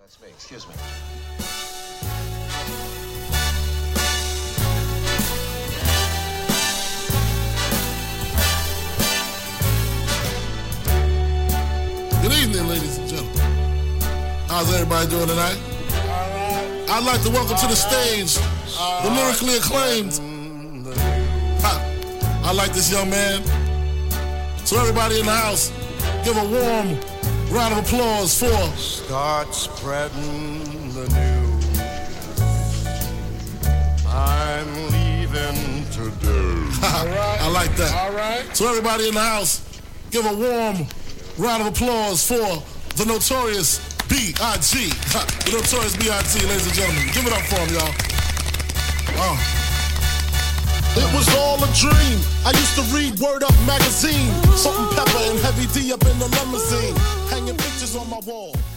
That's me, excuse me. Good evening, ladies and gentlemen. How's everybody doing tonight? I'd like to welcome to the stage the lyrically acclaimed. I like this young man. So everybody in the house, give a warm round of applause for. Start spreading the news. I'm leaving today. I like that. All right. So everybody in the house, give a warm round of applause for the Notorious B.I.G. The Notorious B.I.G., ladies and gentlemen. Give it up for him, y'all. It was all a dream. I used to read Word Up magazine. Salt and Pepper and Heavy D up in the limousine. Hanging pictures on my wall.